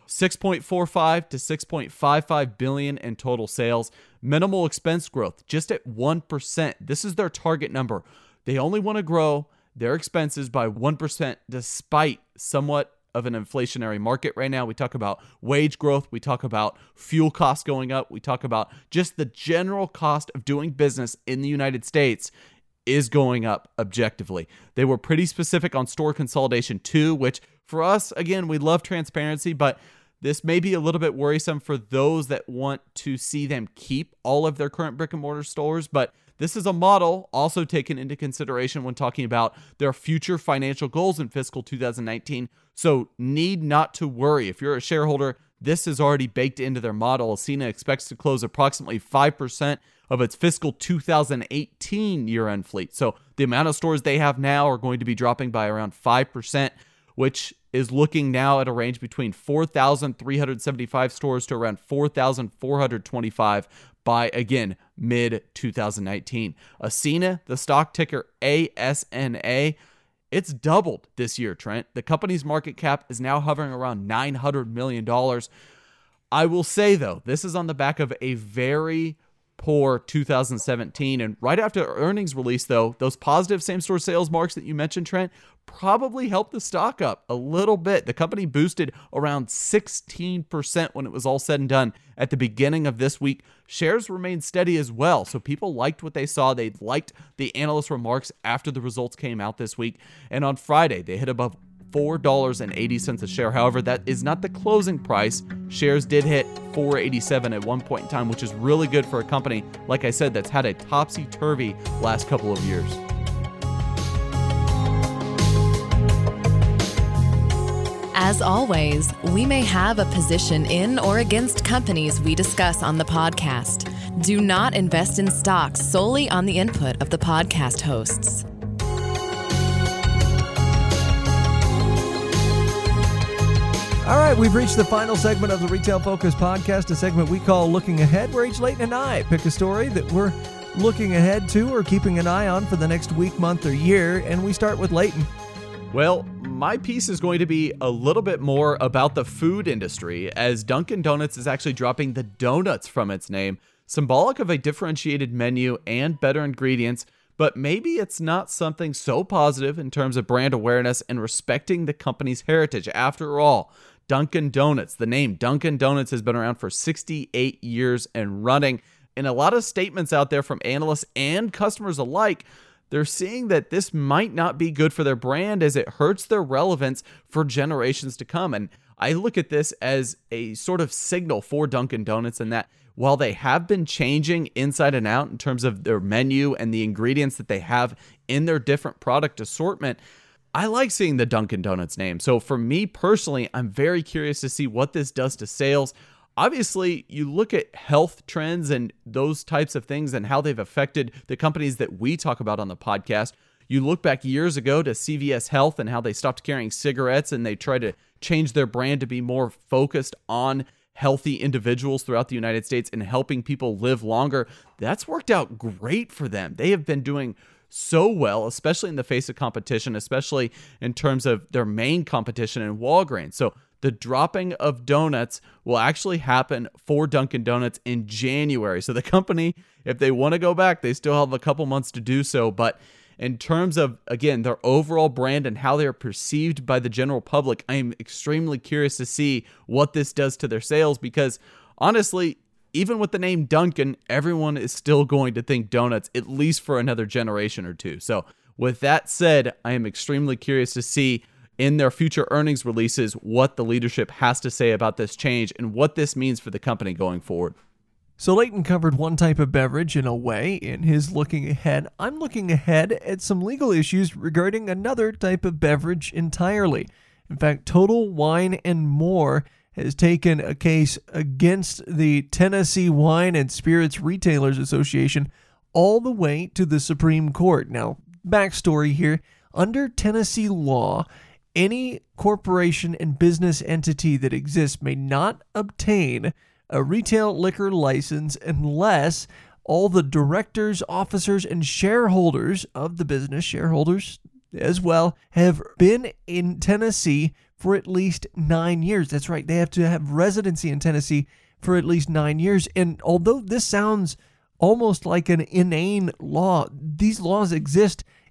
6.45 to 6.55 billion in total sales. Minimal expense growth, just at 1%. This is their target number. They only want to grow their expenses by 1% despite somewhat of an inflationary market right now. We talk about wage growth. We talk about fuel costs going up. We talk about just the general cost of doing business in the United States is going up objectively. They were pretty specific on store consolidation too, which for us, again, we love transparency, but this may be a little bit worrisome for those that want to see them keep all of their current brick and mortar stores. But this is a model also taken into consideration when talking about their future financial goals in fiscal 2019. So need not to worry. If you're a shareholder, this is already baked into their model. Ascena expects to close approximately 5% of its fiscal 2018 year-end fleet. So the amount of stores they have now are going to be dropping by around 5%, which is looking now at a range between 4,375 stores to around 4,425 by, again, mid-2019. Ascena, the stock ticker ASNA, it's doubled this year, Trent. The company's market cap is now hovering around $900 million. I will say, though, this is on the back of a very poor 2017. And right after earnings release, though, those positive same-store sales marks that you mentioned, Trent, probably helped the stock up a little bit. The company boosted around 16% when it was all said and done at the beginning of this week. Shares remained steady as well. So people liked what they saw. They liked the analyst remarks after the results came out this week. And on Friday, they hit above $4.80 a share. However, that is not the closing price. Shares did hit $4.87 at one point in time, which is really good for a company, like I said, that's had a topsy-turvy last couple of years. As always, we may have a position in or against companies we discuss on the podcast. Do not invest in stocks solely on the input of the podcast hosts. All right, we've reached the final segment of the Retail Focus podcast, a segment we call Looking Ahead, where each Leighton and I pick a story that we're looking ahead to or keeping an eye on for the next week, month, or year, and we start with Leighton. Well, my piece is going to be a little bit more about the food industry, as Dunkin' Donuts is actually dropping the donuts from its name, symbolic of a differentiated menu and better ingredients, but maybe it's not something so positive in terms of brand awareness and respecting the company's heritage. After all, Dunkin' Donuts, the name Dunkin' Donuts has been around for 68 years and running. And a lot of statements out there from analysts and customers alike, they're seeing that this might not be good for their brand as it hurts their relevance for generations to come. And I look at this as a sort of signal for Dunkin' Donuts in that while they have been changing inside and out in terms of their menu and the ingredients that they have in their different product assortment, I like seeing the Dunkin' Donuts name. So for me personally, I'm very curious to see what this does to sales. Obviously, you look at health trends and those types of things and how they've affected the companies that we talk about on the podcast. You look back years ago to CVS Health and how they stopped carrying cigarettes and they tried to change their brand to be more focused on healthy individuals throughout the United States and helping people live longer. That's worked out great for them. They have been doing so well, especially in the face of competition, especially in terms of their main competition in Walgreens. So the dropping of donuts will actually happen for Dunkin' Donuts in January. So the company, if they want to go back, they still have a couple months to do so. But in terms of, again, their overall brand and how they are perceived by the general public, I am extremely curious to see what this does to their sales because, honestly, even with the name Dunkin', everyone is still going to think donuts, at least for another generation or two. So with that said, I am extremely curious to see in their future earnings releases what the leadership has to say about this change and what this means for the company going forward. So Leighton covered one type of beverage in a way in his looking ahead. I'm looking ahead at some legal issues regarding another type of beverage entirely. In fact, Total Wine and More has taken a case against the Tennessee Wine and Spirits Retailers Association all the way to the Supreme Court. Now, backstory here. Under Tennessee law, any corporation and business entity that exists may not obtain a retail liquor license unless all the directors, officers, and shareholders of the business, shareholders as well, have been in Tennessee for at least 9 years. That's right. They have to have residency in Tennessee for at least 9 years. And although this sounds almost like an inane law, these laws exist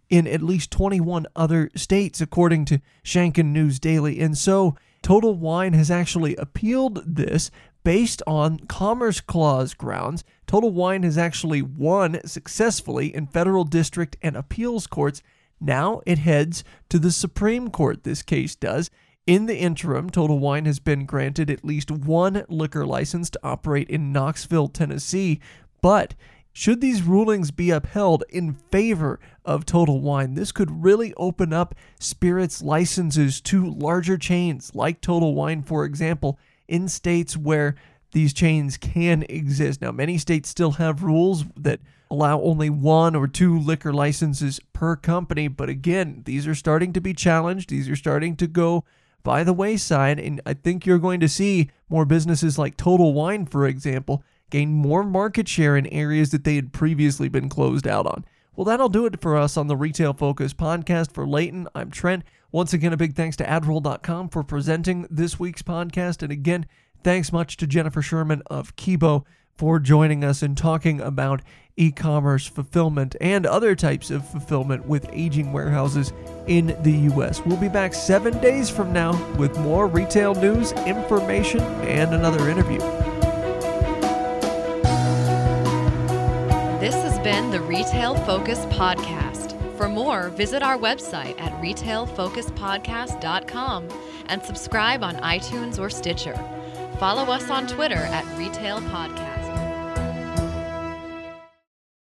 in at least 21 other states, according to Shanken News Daily. And so Total Wine has actually appealed this based on Commerce Clause grounds. Total Wine has actually won successfully in federal district and appeals courts. Now it heads to the Supreme Court, this case does. In the interim, Total Wine has been granted at least one liquor license to operate in Knoxville, Tennessee. But should these rulings be upheld in favor of Total Wine, this could really open up spirits licenses to larger chains like Total Wine, for example, in states where these chains can exist. Now, many states still have rules that allow only 1 or 2 liquor licenses per company. But again, these are starting to be challenged. These are starting to go by the wayside. And I think you're going to see more businesses like Total Wine, for example, gain more market share in areas that they had previously been closed out on. Well, that'll do it for us on the Retail Focus podcast. For Leighton, I'm Trent. Once again, a big thanks to Adroll.com for presenting this week's podcast. And again, thanks much to Jennifer Sherman of Kibo for joining us and talking about e-commerce fulfillment and other types of fulfillment with aging warehouses in the U.S. We'll be back 7 days from now with more retail news, information, and another interview. This has been the Retail Focus Podcast. For more, visit our website at retailfocuspodcast.com and subscribe on iTunes or Stitcher. Follow us on Twitter at Retail Podcast.